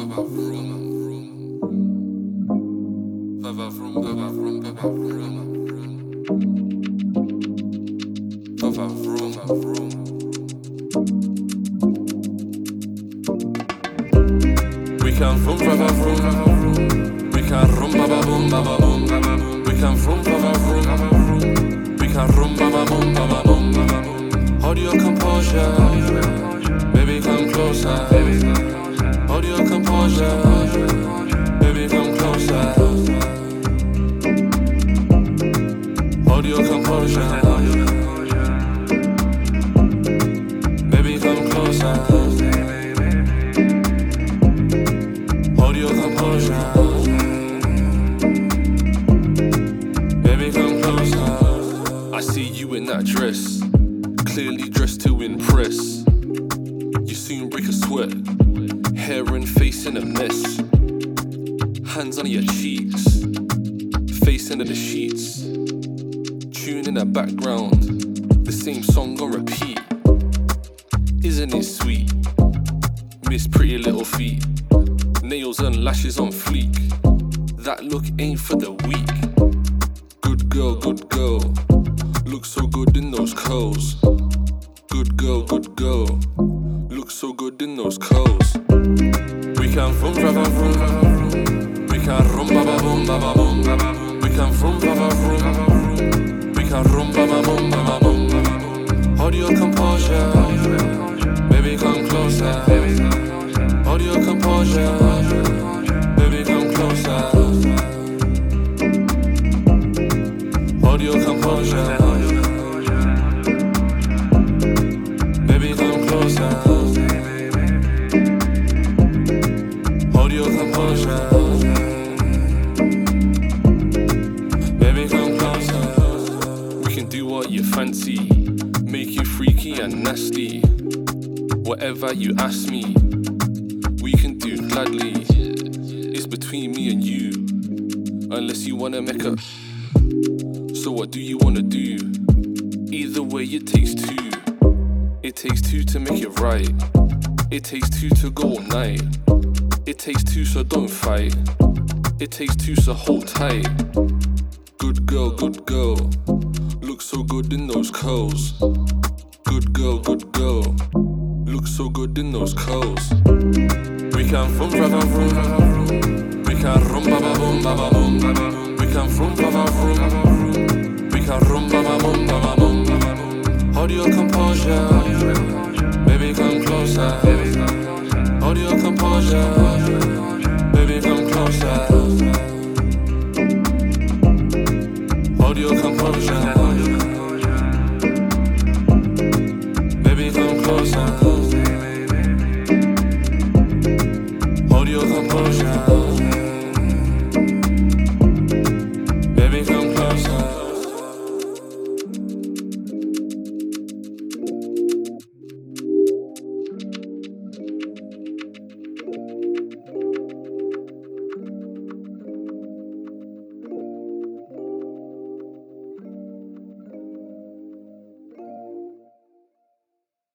We can vroom, vroom, vroom. We can rum, ba ba boom, ba ba boom. We can vroom, ba ba vroom. We can rum, ba ba boom, ba ba boom. Hold your composure, baby, come closer. Hold your composure, baby, come closer. Hold your composure, baby, come closer. Hold your composure, baby, come closer. I see you in that dress, clearly dressed to impress. You soon break a sweat, hair and face in a mess. Hands under your cheeks, face under the sheets. Tune in the background, the same song on repeat. Isn't it sweet? Miss Pretty Little Feet, nails and lashes on fleek. That look ain't for the weak. Good girl, look so good in those curls. Good girl, look so good in those curls. We can vroom, vroom, vroom. We can rum, ba ba boom, ba ba boom. We can vroom, ba ba vroom. We can rum, ba ba boom, ba ba boom. Hold your composure, baby, come closer. Hold your composure, baby, come closer. Hold your composure, baby, come closer. Hold your composure, baby, come closer. We can do what you fancy, make you freaky and nasty. Whatever you ask me, we can do gladly. It's between me and you, unless you wanna make up. So what do you wanna do? Either way, it takes two. It takes two to make it right. It takes two to go all night. It takes two, so don't fight. It takes two, so hold tight. Good girl, look so good in those curls. Good girl, look so good in those curls. We can vroom, vroom, vroom. We can rum, ba ba boom, ba ba boom. We can vroom, ba ba vroom. We can rum, ba ba boom, ba ba boom. Hold your composure, baby, come closer. Hold your composure, baby, come closer. Hold your composure, baby, come closer. Hold your composure, baby, come closer.